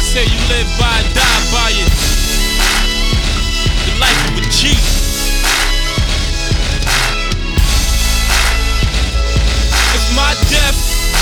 say you live by it, die by it. The life of a G. If my death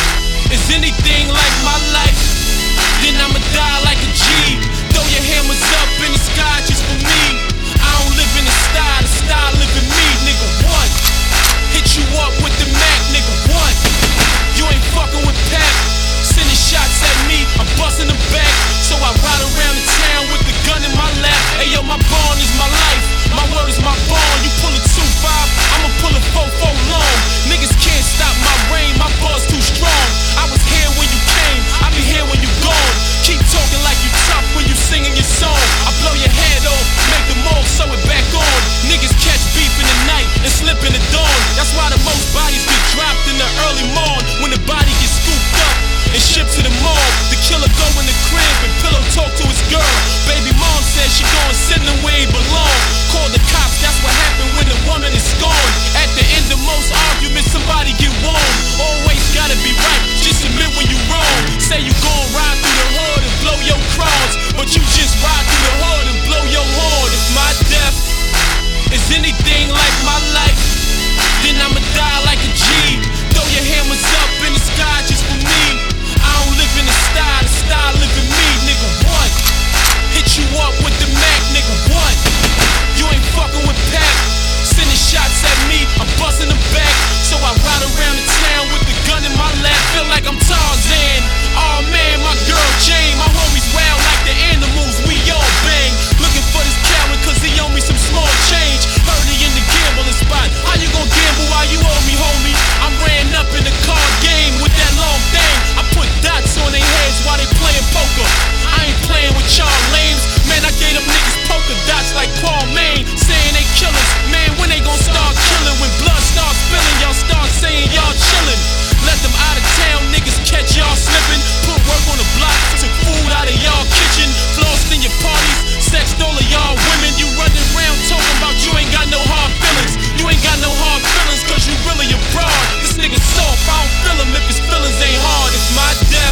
is anything like my life, then I'ma die like a G. Throw your hammers up in the sky just for me. I don't live in the style live in me, nigga, what? Hit you up with the Mac, nigga, what? You ain't fucking with Pep. Sending shots at me, I'm busting them back. So I ride around the town with the gun in my lap. Hey yo, my bond is my life, my word is my bond. You pull a 2-5, I'ma pull a 4-4 long. Niggas can't stop my reign, my buzz too strong. I was here when you came, I be here when you gone. Keep talking like you tough when you singing your song. I blow your head off, make the mold, sew it back on. Niggas catch beef in the night and slip in the dawn. That's why the most bodies get dropped in the early morn. When the body gets scooped up and shipped to the morgue, the killer go in the crib and pillow talk to his girl. Baby mom says she gon' send him where he belong. Call the cops, that's what happened when the woman is gone. At the end of most arguments, somebody get warm. Always gotta be right, just admit when you wrong. Say you gon' ride through the hood and blow your cross, but you just ride through the hood and blow your horn. If my death is anything like my life, then I'ma die like a G. Throw your hammers up in the sky just for me. I don't live in the style live in me, nigga, what? Hit you up with the Mac, nigga, what? You ain't fucking with Pep. Sending shots at me, I'm busting them back. So I ride around the town with the gun in my lap. Feel like I'm Tarzan. Oh man, my girl Jane, my homies wild like the animals, we all bang. Looking for this coward cause he owe me some small change. Heard he in the gambling spot. How you gon' gamble while you owe me, homie? I ran up in the card game with that long thing. I put dots on their heads while they playing poker. I ain't playing with y'all lames. Man, I gave them niggas polka dots like Paul Maine. Saying they killers. Man, when they gon' start killing? When blood starts spilling, y'all start saying y'all chillin'. Let them out of town niggas catch y'all slipping. Put work on the block, took food out of y'all kitchen. Flossed in your parties, sexed all of y'all women. You running around talking about you ain't got no hard feelings. You ain't got no hard feelings cause you really a broad. This nigga soft, I don't feel him if his feelings ain't hard. If my death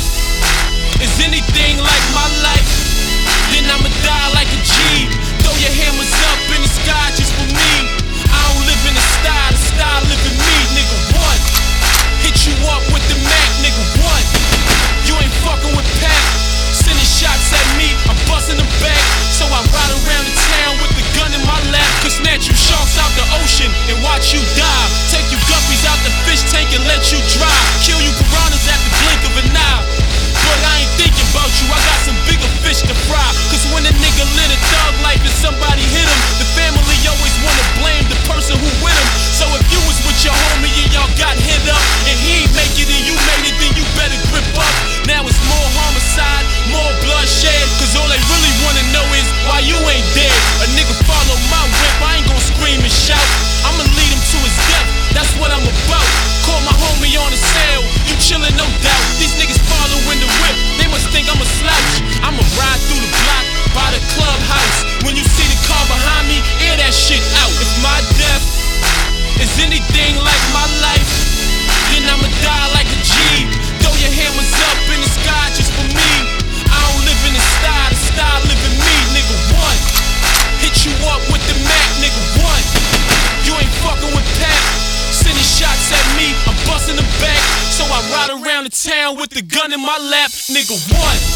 is anything like my life, then I'ma die like a G. Throw your hammers up in the sky just for me. I don't live in the style live in me, nigga, what? Hit you up with the Mac, nigga, what? You ain't fucking with Pep. Sending shots at me, I'm busting them back. So I ride around the town with the gun in my lap. Could snatch you sharks out the ocean and watch you dive. Take you guppies out the fish tank and let you dry. Kill you piranhas at the blink of an eye. But I ain't thinking about you, I got some bigger fish to fry. Cause when a nigga live a thug life and somebody hit him, the family always wanna blame the person who with him. So if you was with your homie and y'all got hit up, and he ain't make it and you made it, then you better grip up. Now it's more homicide, more bloodshed. Cause all they really wanna know is why you ain't dead. A nigga follow my whip, I ain't gon' scream and shout. I'ma lead him to his death, that's what I'm about. Call my homie on the cell, you chillin' no doubt. These niggas following the whip, they must think I'm a slouch. I'ma ride through the block by the clubhouse. When you see the car behind me, air that shit out. If my death is anything like my life, then I'ma die like a G. Throw your hammers up in the sky just for me. I don't live in the style live in me, nigga, what? Hit you up with the Mac, nigga, what? You ain't fucking with Pep. Sending shots at me, I'm busting them back. So I ride around the town with the gun in my lap, nigga, what?